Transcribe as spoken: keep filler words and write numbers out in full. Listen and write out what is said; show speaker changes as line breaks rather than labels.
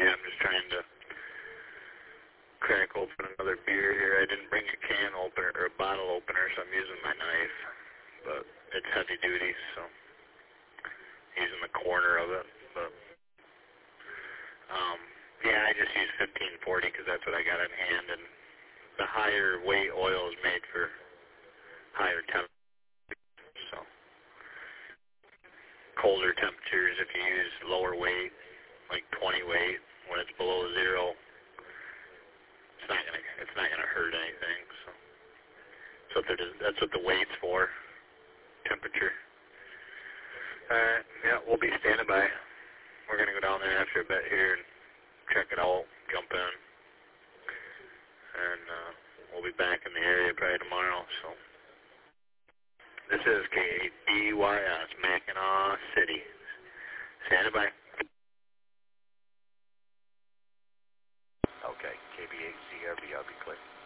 Yeah, I'm just trying to crack open another beer here. I didn't bring a can opener or a bottle opener, so I'm using my knife. But it's heavy duty, so I'm using the corner of it. But um, yeah, I just use fifteen forty because that's what I got on hand. And the higher weight oil is made for higher temperatures. So colder temperatures, if you use lower weight, like twenty weight, when it's below zero, it's not gonna it's not gonna hurt anything. So, so that's what the weight's for, temperature. All right, yeah, we'll be standing by. We're gonna go down there after a bit here and check it out, jump in, and uh, we'll be back in the area probably tomorrow. So, this is K eight B Y S, Mackinac City. Standing by.
Okay, K B eight C R B, I'll be clear.